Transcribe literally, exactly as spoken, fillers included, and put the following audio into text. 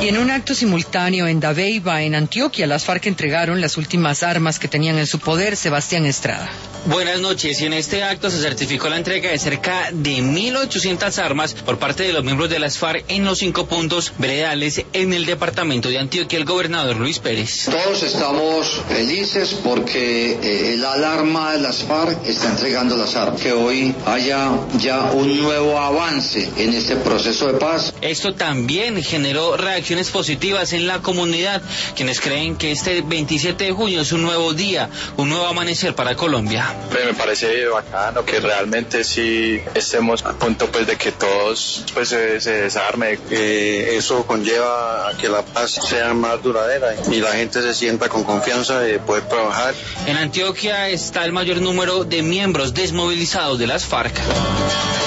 Y en un acto simultáneo en Dabeiba, en Antioquia, las FARC entregaron las últimas armas que tenían en su poder. Sebastián Estrada. Buenas noches, y en este acto se certificó la entrega de cerca de mil ochocientas armas por parte de los miembros de las FARC en los cinco puntos veredales en el departamento de Antioquia. El gobernador Luis Pérez. Todos estamos felices porque eh, el alarma de las FARC está entregando las armas, que hoy haya ya un nuevo avance en este proceso de paz. Esto también generó reacciones positivas en la comunidad, quienes creen que este veintisiete de junio es un nuevo día, un nuevo amanecer para Colombia. Me parece bacano que realmente sí estemos a punto pues de que todos pues se, se desarme. Eh, eso conlleva a que la paz sea más duradera y la gente se sienta con confianza de poder trabajar. En Antioquia está el mayor número de miembros desmovilizados de las FARC.